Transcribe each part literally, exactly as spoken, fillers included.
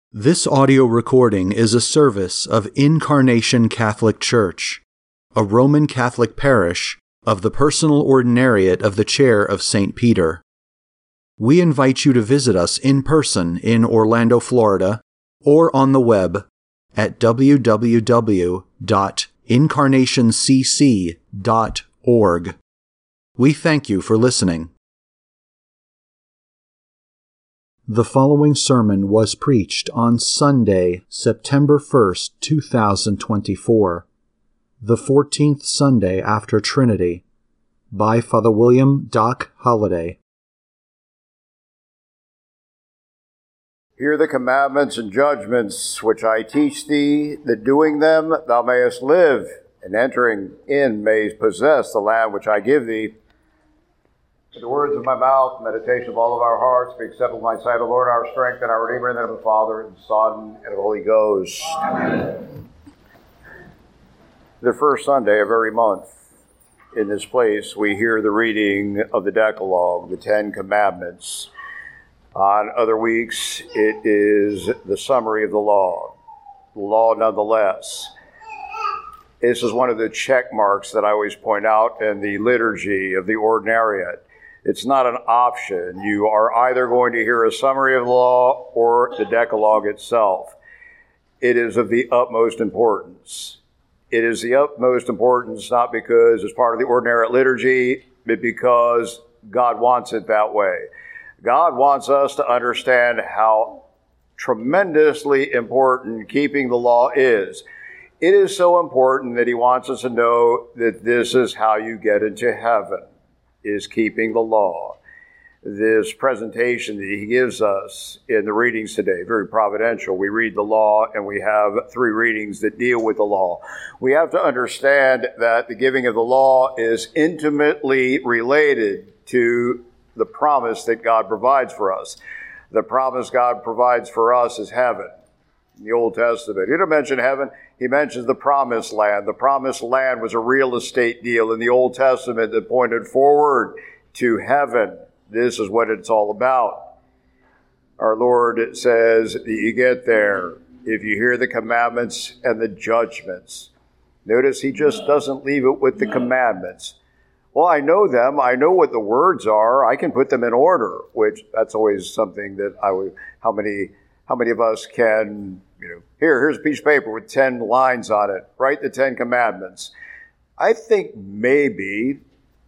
This audio recording is a service of Incarnation Catholic Church, a Roman Catholic parish of the Personal Ordinariate of the Chair of Saint Peter. We invite you to visit us in person in Orlando, Florida, or on the web at w w w dot incarnation c c dot org. We thank you for listening. The following sermon was preached on Sunday, September first, two thousand twenty-four, the fourteenth Sunday after Trinity, by Father William Doc Holliday. Hear the commandments and judgments which I teach thee, that doing them thou mayest live, and entering in mayest possess the land which I give thee. With the words of my mouth, meditation of all of our hearts, be acceptable in thy sight, O Lord, our strength and our Redeemer, in the name of the Father, and the Son, and of the Holy Ghost. Amen. The first Sunday of every month, in this place, we hear the reading of the Decalogue, the Ten Commandments. On other weeks, it is the summary of the law. The law, nonetheless. This is one of the check marks that I always point out in the liturgy of the Ordinariate. It's not an option. You are either going to hear a summary of the law or the Decalogue itself. It is of the utmost importance. It is the utmost importance not because it's part of the Ordinariate liturgy, but because God wants it that way. God wants us to understand how tremendously important keeping the law is. It is so important that he wants us to know that this is how you get into heaven, is keeping the law. This presentation that he gives us in the readings today, very providential. We read the law and we have three readings that deal with the law. We have to understand that the giving of the law is intimately related to the promise that God provides for us. The promise God provides for us is heaven. In the Old Testament, he didn't mention heaven. He mentions the promised land. The promised land was a real estate deal in the Old Testament that pointed forward to heaven. This is what it's all about. Our Lord says that you get there if you hear the commandments and the judgments. Notice he just doesn't leave it with the commandments. Well, I know them. I know what the words are. I can put them in order, which that's always something that I would, how many, how many of us can, you know, here, here's a piece of paper with ten lines on it. Write the Ten Commandments. I think maybe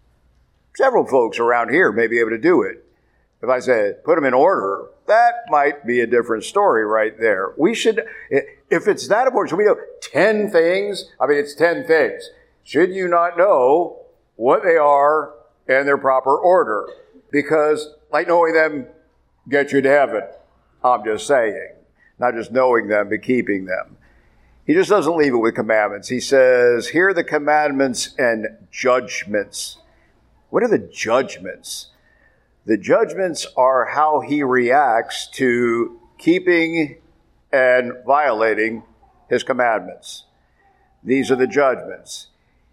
several folks around here may be able to do it. If I said, put them in order, that might be a different story right there. We should, if it's that important, should we know ten things? I mean, it's ten things. Should you not know what they are and their proper order? Because like knowing them gets you to heaven. I'm just saying. Not just knowing them, but keeping them. He just doesn't leave it with commandments. He says, here are the commandments and judgments. What are the judgments? The judgments are how he reacts to keeping and violating his commandments. These are the judgments.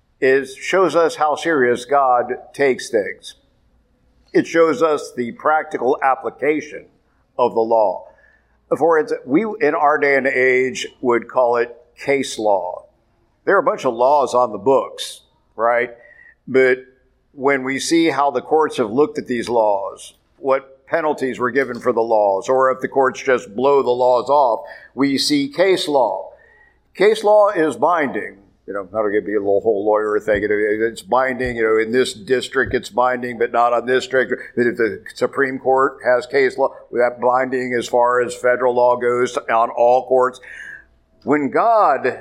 It shows us how serious God takes things. It shows us the practical application of the law. For instance, we in our day and age would call it case law. There are a bunch of laws on the books, right? But when we see how the courts have looked at these laws, what penalties were given for the laws, or if the courts just blow the laws off, we see case law. Case law is binding. You know, not to be a little whole lawyer thing. It's binding, you know, in this district it's binding, but not on this district. If the Supreme Court has case law, that binding as far as federal law goes on all courts. When God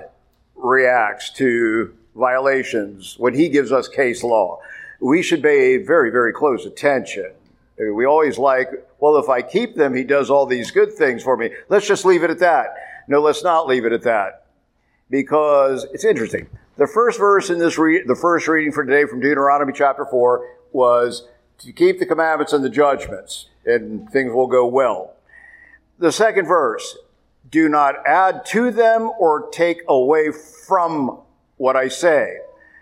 reacts to violations, when he gives us case law, we should pay very, very close attention. We always like, well, if I keep them, he does all these good things for me. Let's just leave it at that. No, let's not leave it at that. Because it's interesting. The first verse in this, re- the first reading for today from Deuteronomy chapter four was to keep the commandments and the judgments, and things will go well. The second verse, do not add to them or take away from what I say.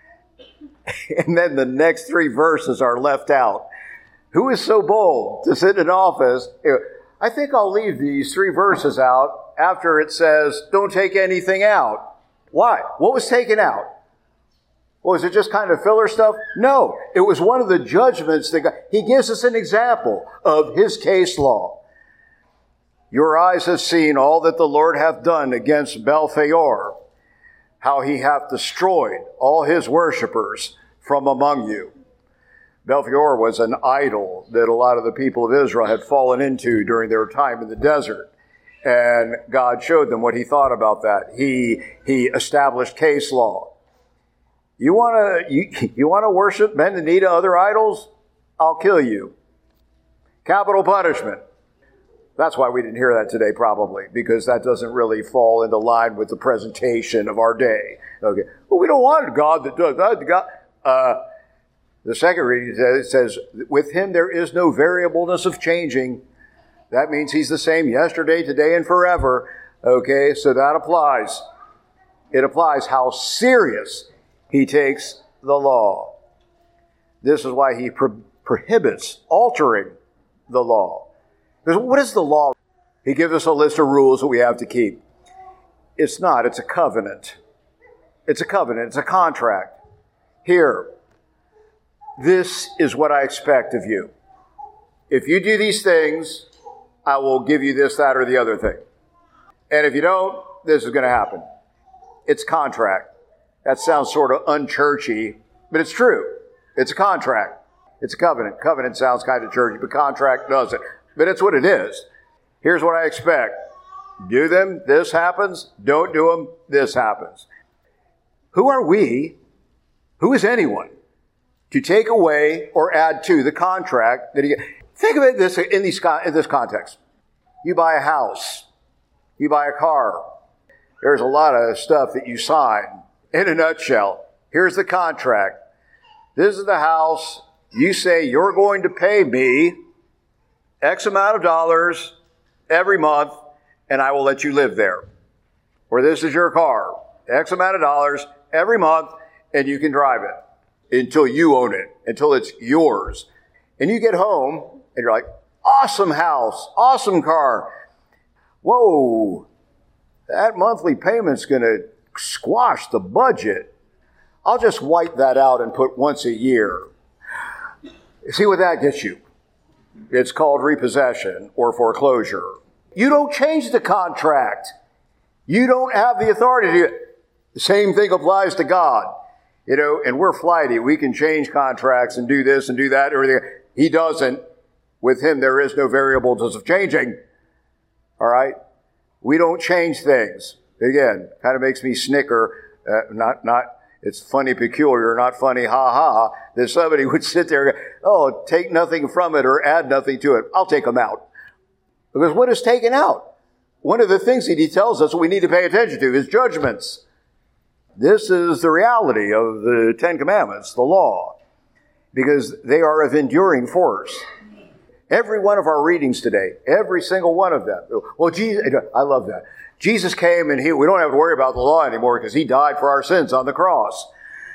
And then the next three verses are left out. Who is so bold to sit in office? I think I'll leave these three verses out after it says, don't take anything out. Why? What was taken out? Was it just kind of filler stuff? No, it was one of the judgments that God, he gives us an example of his case law. Your eyes have seen all that the Lord hath done against Belpeor, how he hath destroyed all his worshipers from among you. Belpeor was an idol that a lot of the people of Israel had fallen into during their time in the desert. And God showed them what he thought about that. He, he established case law. You want to you, you want to worship men in need of other idols? I'll kill you. Capital punishment. That's why we didn't hear that today, probably, because that doesn't really fall into line with the presentation of our day. Okay, well, we don't want a God that does that. God, uh, the second reading says, says, with him there is no variableness of changing. That means he's the same yesterday, today, and forever. Okay, so that applies. It applies how serious he takes the law. This is why he pro- prohibits altering the law. Because what is the law? He gives us a list of rules that we have to keep. It's not. It's a covenant. It's a covenant. It's a contract. Here, this is what I expect of you. If you do these things, I will give you this, that, or the other thing. And if you don't, this is going to happen. It's contract. That sounds sort of unchurchy, but it's true. It's a contract. It's a covenant. Covenant sounds kind of churchy, but contract doesn't. But it's what it is. Here's what I expect. Do them, this happens. Don't do them, this happens. Who are we? Who is anyone to take away or add to the contract that he... Think of it this in, these, in this context. You buy a house. You buy a car. There's a lot of stuff that you sign. In a nutshell, here's the contract. This is the house. You say you're going to pay me X amount of dollars every month, and I will let you live there. Or this is your car. X amount of dollars every month, and you can drive it until you own it, until it's yours. And you get home, and you're like, awesome house, awesome car. Whoa, that monthly payment's going to squash the budget. I'll just wipe that out and put once a year. See what that gets you? It's called repossession or foreclosure. You don't change the contract. You don't have the authority to do it. The same thing applies to God. You know, and we're flighty. We can change contracts and do this and do that. Or he doesn't. With him, there is no variables of changing. All right? We don't change things. Again, kind of makes me snicker. Uh, not, not, it's funny, peculiar, not funny, ha ha. That somebody would sit there and go, oh, take nothing from it or add nothing to it. I'll take them out. Because what is taken out? One of the things that he tells us we need to pay attention to is judgments. This is the reality of the Ten Commandments, the law, because they are of enduring force. Every one of our readings today, every single one of them. Well, Jesus, I love that. Jesus came and he, we don't have to worry about the law anymore because he died for our sins on the cross.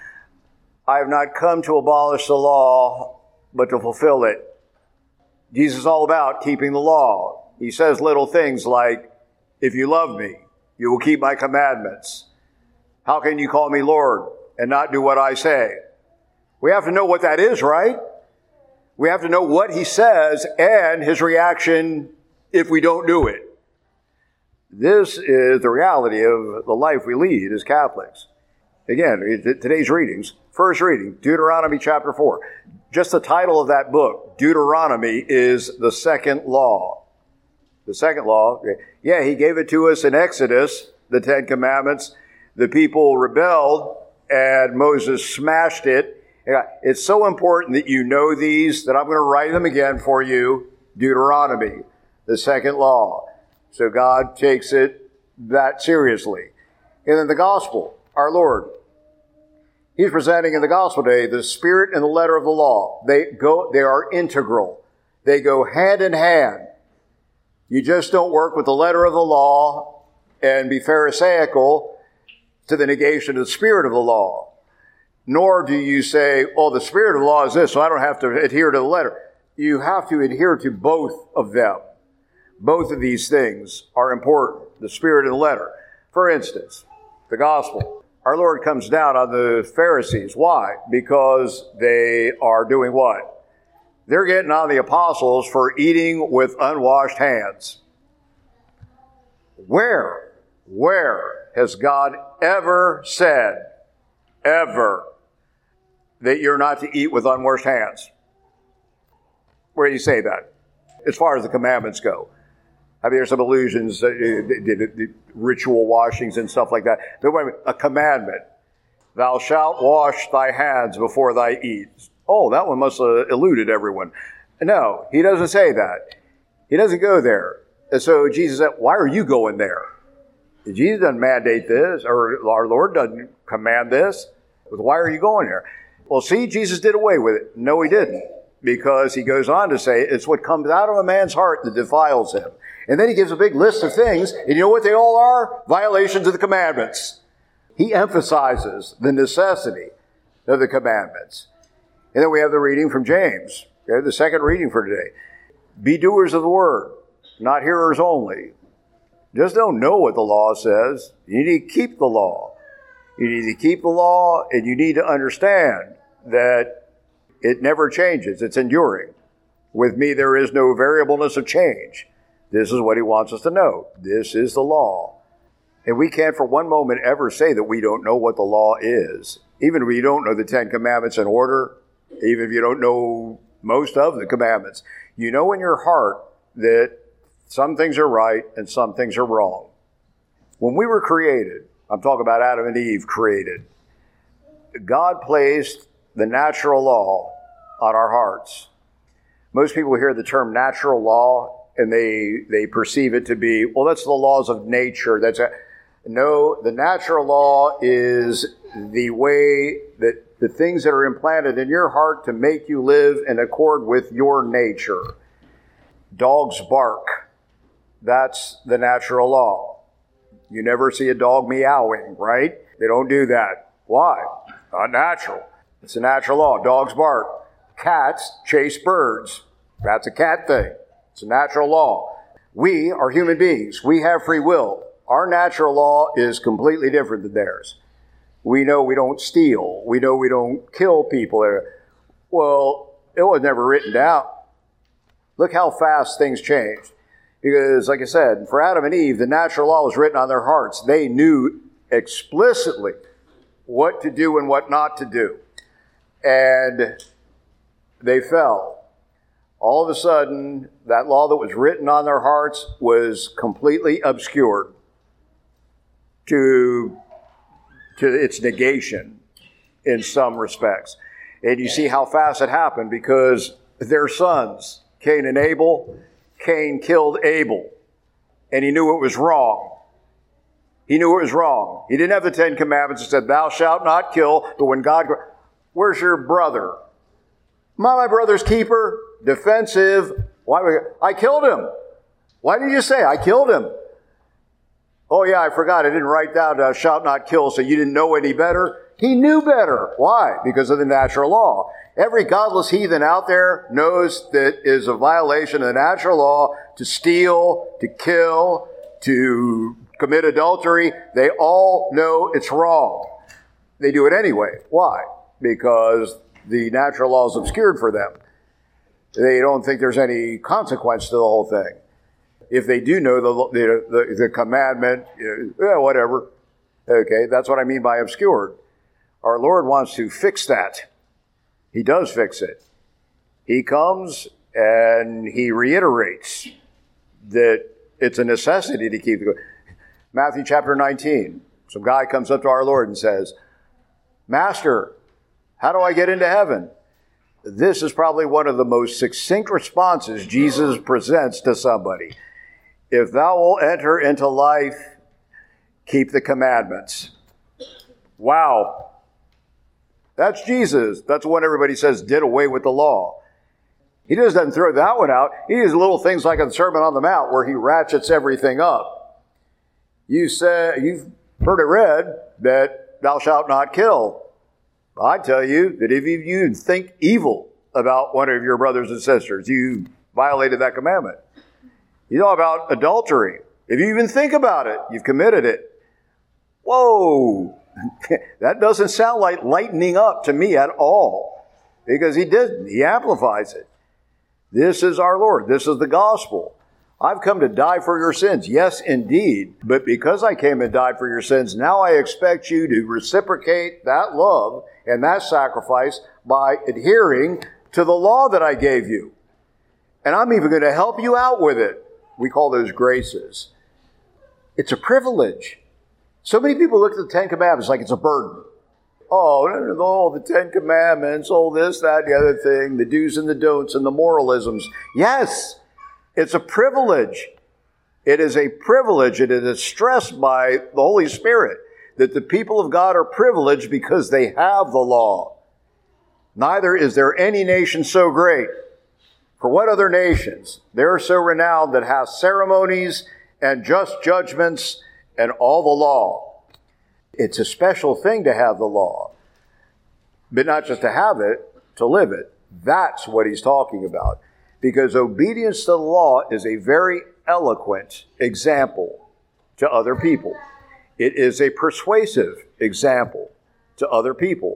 I have not come to abolish the law, but to fulfill it. Jesus is all about keeping the law. He says little things like, if you love me, you will keep my commandments. How can you call me Lord and not do what I say? We have to know what that is, right? We have to know what he says and his reaction if we don't do it. This is the reality of the life we lead as Catholics. Again, today's readings, first reading, Deuteronomy chapter four. Just the title of that book, Deuteronomy, is the second law. The second law, yeah, he gave it to us in Exodus, the Ten Commandments. The people rebelled and Moses smashed it. It's so important that you know these that I'm going to write them again for you. Deuteronomy, the second law. So God takes it that seriously. And then the gospel, our Lord. He's presenting in the gospel today the spirit and the letter of the law. They go, they are integral. They go hand in hand. You just don't work with the letter of the law and be Pharisaical to the negation of the spirit of the law. Nor do you say, oh, the spirit of the law is this, so I don't have to adhere to the letter. You have to adhere to both of them. Both of these things are important, the spirit and the letter. For instance, the gospel. Our Lord comes down on the Pharisees. Why? Because they are doing what? They're getting on the apostles for eating with unwashed hands. Where, where has God ever said, ever, that you're not to eat with unwashed hands? Where do you say that? As far as the commandments go. I mean, there's some allusions, uh, ritual washings and stuff like that. But wait a minute, a commandment. Thou shalt wash thy hands before thy eat. Oh, that one must have eluded everyone. No, he doesn't say that. He doesn't go there. And so Jesus said, why are you going there? Jesus doesn't mandate this, or our Lord doesn't command this. Why are you going there? Well, see, Jesus did away with it. No, he didn't. Because he goes on to say, it's what comes out of a man's heart that defiles him. And then he gives a big list of things, and you know what they all are? Violations of the commandments. He emphasizes the necessity of the commandments. And then we have the reading from James, okay, the second reading for today. Be doers of the word, not hearers only. Just don't know what the law says. You need to keep the law. You need to keep the law, and you need to understand that it never changes. It's enduring. With me, there is no variableness of change. This is what he wants us to know. This is the law. And we can't for one moment ever say that we don't know what the law is. Even if you don't know the Ten Commandments in order, even if you don't know most of the commandments, you know in your heart that some things are right and some things are wrong. When we were created, I'm talking about Adam and Eve created, God placed the natural law on our hearts. Most people hear the term natural law and they they perceive it to be, well, that's the laws of nature. That's a, no, the natural law is the way that the things that are implanted in your heart to make you live in accord with your nature. Dogs bark. That's the natural law. You never see a dog meowing, right? They don't do that. Why? Not natural. It's a natural law. Dogs bark. Cats chase birds. That's a cat thing. It's a natural law. We are human beings. We have free will. Our natural law is completely different than theirs. We know we don't steal. We know we don't kill people. Well, it was never written down. Look how fast things changed. Because, like I said, for Adam and Eve, the natural law was written on their hearts. They knew explicitly what to do and what not to do. And they fell. All of a sudden, that law that was written on their hearts was completely obscured to, to its negation in some respects. And you see how fast it happened because their sons, Cain and Abel, Cain killed Abel. And he knew it was wrong. He knew it was wrong. He didn't have the Ten Commandments that said, thou shalt not kill. But when God, where's your brother? Am I my brother's keeper? Defensive. Why? I killed him. Why did you say I killed him? Oh yeah, I forgot. I didn't write down uh, shalt not kill, so you didn't know any better. He knew better. Why? Because of the natural law. Every godless heathen out there knows that it is a violation of the natural law to steal, to kill, to commit adultery. They all know it's wrong. They do it anyway. Why? Because the natural law is obscured for them. They don't think there's any consequence to the whole thing. If they do know the the, the, the commandment, you know, yeah, whatever. Okay, that's what I mean by obscured. Our Lord wants to fix that. He does fix it. He comes and he reiterates that it's a necessity to keep the... Matthew chapter nineteen. Some guy comes up to our Lord and says, Master, how do I get into heaven? This is probably one of the most succinct responses Jesus presents to somebody. If thou wilt enter into life, keep the commandments. Wow. That's Jesus. That's what everybody says did away with the law. He just doesn't throw that one out. He does little things like in the Sermon on the Mount where he ratchets everything up. You say, you've heard it read that thou shalt not kill. I tell you that if you think evil about one of your brothers and sisters, you violated that commandment. You know about adultery. If you even think about it, you've committed it. Whoa! That doesn't sound like lightening up to me at all. Because he didn't. He amplifies it. This is our Lord. This is the gospel. I've come to die for your sins. Yes, indeed. But because I came and died for your sins, now I expect you to reciprocate that love and that sacrifice by adhering to the law that I gave you. And I'm even going to help you out with it. We call those graces. It's a privilege. So many people look at the Ten Commandments like it's a burden. Oh, oh, the Ten Commandments, oh, this, that, the other thing, the do's and the don'ts and the moralisms. Yes, it's a privilege. It is a privilege, and it is stressed by the Holy Spirit that the people of God are privileged because they have the law. Neither is there any nation so great. For what other nations? They're so renowned that have ceremonies and just judgments and all the law. It's a special thing to have the law. But not just to have it, to live it. That's what he's talking about. Because obedience to the law is a very eloquent example to other people. It is a persuasive example to other people.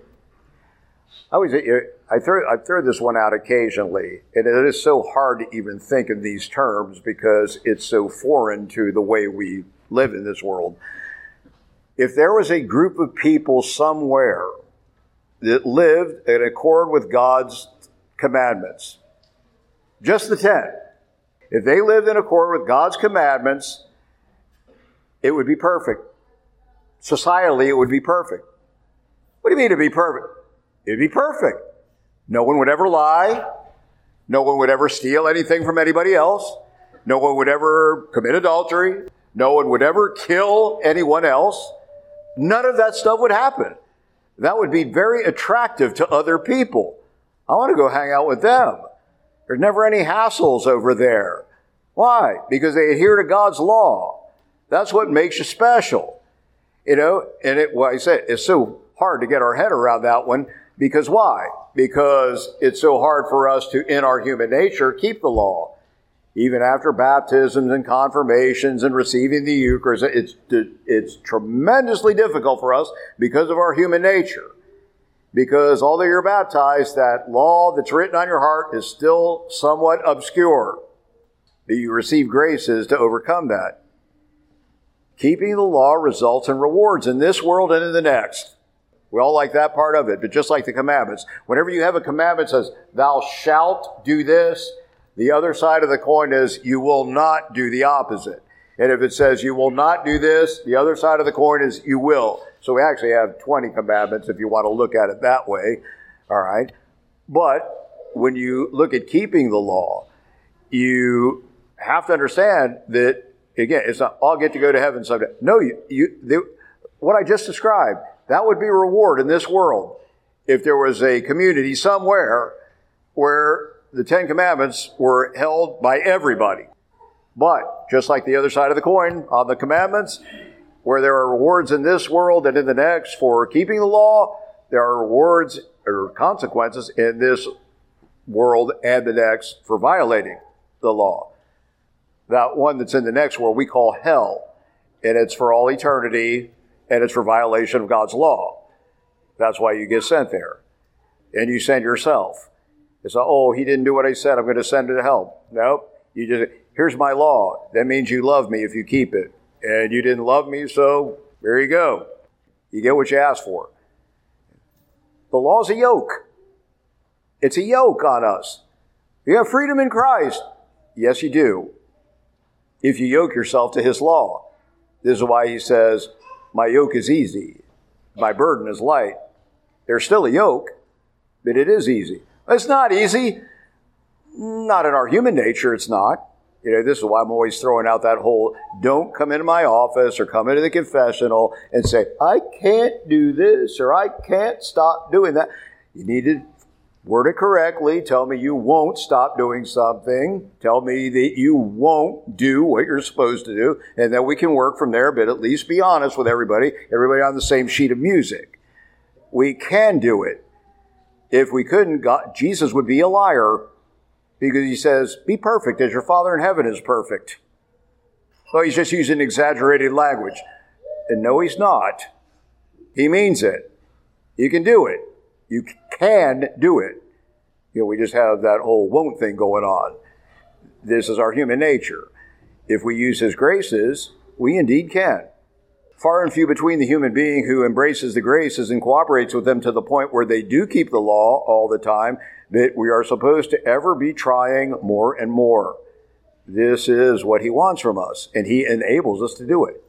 I always, I throw, I throw this one out occasionally, and it is so hard to even think in these terms because it's so foreign to the way we live in this world. If there was a group of people somewhere that lived in accord with God's commandments, just the ten, if they lived in accord with God's commandments, it would be perfect. Societally, it would be perfect. What do you mean it'd be perfect? It'd be perfect. No one would ever lie. No one would ever steal anything from anybody else. No one would ever commit adultery. No one would ever kill anyone else. None of that stuff would happen. That would be very attractive to other people. I want to go hang out with them. There's never any hassles over there. Why? Because they adhere to God's law. That's what makes you special. You know, and it, well, I said, it's so hard to get our head around that one. Because why? Because it's so hard for us to, in our human nature, keep the law. Even after baptisms and confirmations and receiving the Eucharist, it's, it's tremendously difficult for us because of our human nature. Because although you're baptized, that law that's written on your heart is still somewhat obscure. But you receive graces to overcome that. Keeping the law results in rewards in this world and in the next. We all like that part of it, but just like the commandments, whenever you have a commandment that says, thou shalt do this, the other side of the coin is you will not do the opposite. And if it says you will not do this, the other side of the coin is you will. So we actually have twenty commandments if you want to look at it that way. All right. But when you look at keeping the law, you have to understand that, again, it's not, I'll get to go to heaven someday. No, you, you, they, what I just described, that would be a reward in this world. If there was a community somewhere where the Ten Commandments were held by everybody. But, just like the other side of the coin on the commandments, where there are rewards in this world and in the next for keeping the law, there are rewards or consequences in this world and the next for violating the law. That one that's in the next world we call hell, and it's for all eternity, and it's for violation of God's law. That's why you get sent there. And you send yourself. It's like, oh, he didn't do what I said, I'm going to send him to hell. Nope. You just, here's my law. That means you love me if you keep it. And you didn't love me, so there you go. You get what you asked for. The law's a yoke. It's a yoke on us. You have freedom in Christ. Yes, you do. If you yoke yourself to his law. This is why he says, my yoke is easy. My burden is light. There's still a yoke, but it is easy. It's not easy. Not in our human nature, it's not. You know, this is why I'm always throwing out that whole, don't come into my office or come into the confessional and say, I can't do this or I can't stop doing that. You need to word it correctly. Tell me you won't stop doing something. Tell me that you won't do what you're supposed to do. And then we can work from there, but at least be honest with everybody. Everybody on the same sheet of music. We can do it. If we couldn't, God, Jesus would be a liar. because he says, be perfect as your Father in heaven is perfect. Well, he's just using exaggerated language. And no, he's not. He means it. You can do it. You can do it. You know, we just have that whole won't thing going on. This is our human nature. If we use his graces, we indeed can. Far and few between the human being who embraces the graces and cooperates with them to the point where they do keep the law all the time, that we are supposed to ever be trying more and more. This is what he wants from us, and he enables us to do it.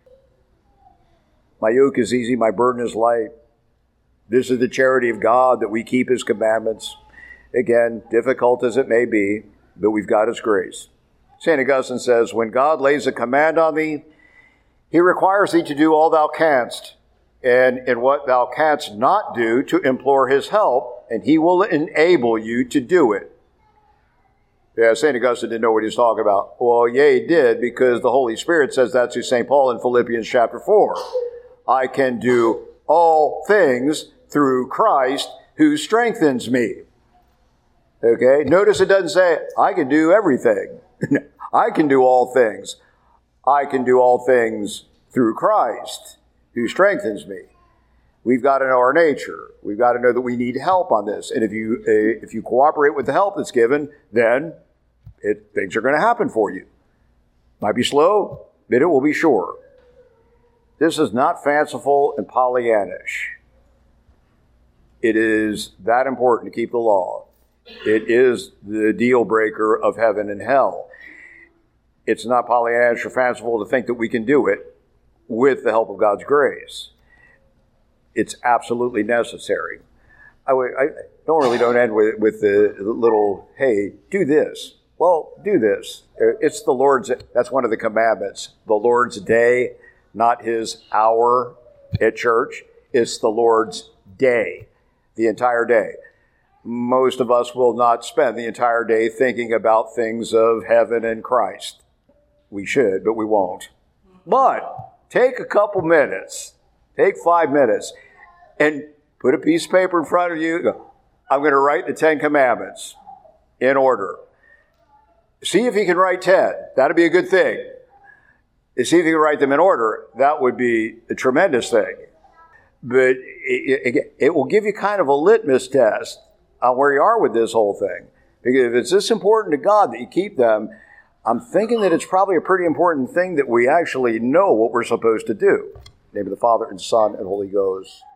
My yoke is easy, my burden is light. This is the charity of God, that we keep his commandments. Again, difficult as it may be, but we've got his grace. Saint Augustine says, when God lays a command on thee, he requires thee to do all thou canst, and in what thou canst not do, to implore his help, and he will enable you to do it. Yeah, Saint Augustine didn't know what he was talking about. Well, yeah, he did, because the Holy Spirit says that to Saint Paul in Philippians chapter four. I can do all things through Christ who strengthens me. Okay, notice it doesn't say, I can do everything. I can do all things. I can do all things through Christ who strengthens me. We've got to know our nature. We've got to know that we need help on this. And if you uh, if you cooperate with the help that's given, then it, things are going to happen for you. Might be slow, but it will be sure. This is not fanciful and Pollyannish. It is that important to keep the law. It is the deal breaker of heaven and hell. It's not Pollyannish or fanciful to think that we can do it with the help of God's grace. It's absolutely necessary. I, I don't really don't end with, with the little, hey, do this. Well, do this. It's the Lord's, that's one of the commandments. The Lord's day, not his hour at church. It's the Lord's day, the entire day. Most of us will not spend the entire day thinking about things of heaven and Christ. We should, but we won't. But take a couple minutes, take five minutes, and put a piece of paper in front of you. Go, I'm going to write the Ten Commandments in order. See if you can write ten. That'd be a good thing. See if you can write them in order. That would be a tremendous thing. But it, it, it will give you kind of a litmus test on where you are with this whole thing. Because if it's this important to God that you keep them, I'm thinking that it's probably a pretty important thing that we actually know what we're supposed to do. In the name of the Father, and Son, and Holy Ghost.